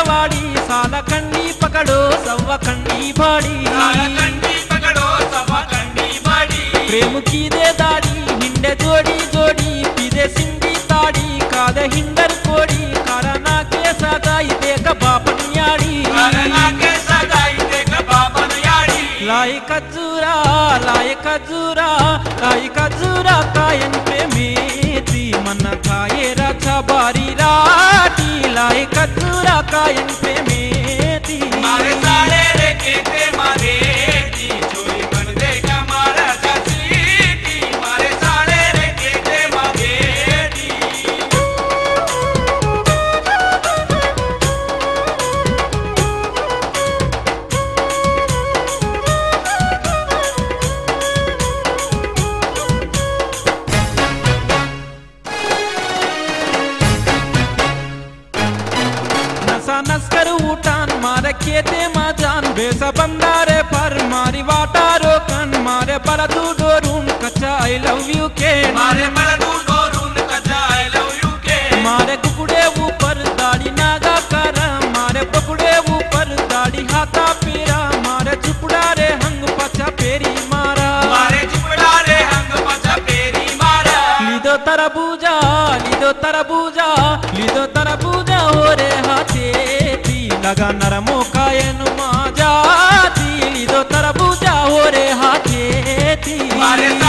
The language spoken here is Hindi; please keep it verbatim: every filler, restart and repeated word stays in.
वाड़ी साला कंडी पकड़ो सवा कंडी भाड़ी साला कंडी पकड़ो सवा कंडी भाड़ी प्रेम की दे दाड़ी हिंडे जोड़ी जोड़ी पीदे सिंधी ताड़ी कादे हिंडर कोड़ी कारणा के सदाई देख बापनियाड़ी कारणा के सदाई देख बापनियाड़ी लाई खजूरा लाई खजूरा लाई खजूरा कायन पे मेती मन खाए रचा बारी राटी लाई खजूरा कायन पे मेती मारे साले रे के ते मारे दी चोरी बन दे कमारा जसीती मारे साले रे के ते मारे दी नस्कर उठान मारे खेते मजान बेसा बंदारे पर मारी वाटारो कन मारे बलदू डोरून कच्चा आई लव यू के मारे बलदू डोरून कच्चा आई लव यू के मारे कुकुड़े ऊपर दाढ़ी नागा कर मारे पकुड़े ऊपर दाढ़ी हाथा पीरा मारे चुपड़ा रे हंग पचा पेरी मारा मारे चुपड़ा रे हंग पचा पेरी मारा लीदो तरबूजा लीदो तरबूजा लीदो तरबूजा हो रे हाथे लगा नरमो कायन माजा दी लीदो तरबूजा हो रे हाथे थी मारे